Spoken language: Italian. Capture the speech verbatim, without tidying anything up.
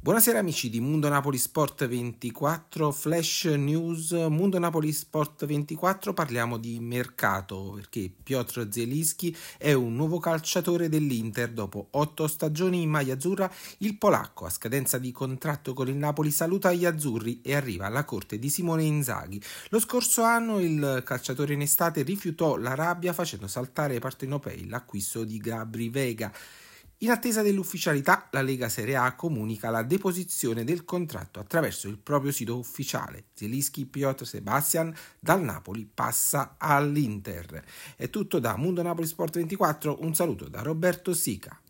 Buonasera amici di Mundo Napoli Sport ventiquattro, Flash News, Mundo Napoli Sport ventiquattro, parliamo di mercato perché Piotr Zielinski è un nuovo calciatore dell'Inter. Dopo otto stagioni in maglia azzurra, il polacco a scadenza di contratto con il Napoli saluta gli azzurri e arriva alla corte di Simone Inzaghi. Lo scorso anno il calciatore in estate rifiutò l'Arabia facendo saltare ai partenopei l'acquisto di Gabry Veiga. In attesa dell'ufficialità, la Lega Serie A comunica la deposizione del contratto attraverso il proprio sito ufficiale. Zielinski Piotr Sebastian dal Napoli passa all'Inter. È tutto da Mundo Napoli Sport ventiquattro, un saluto da Roberto Sica.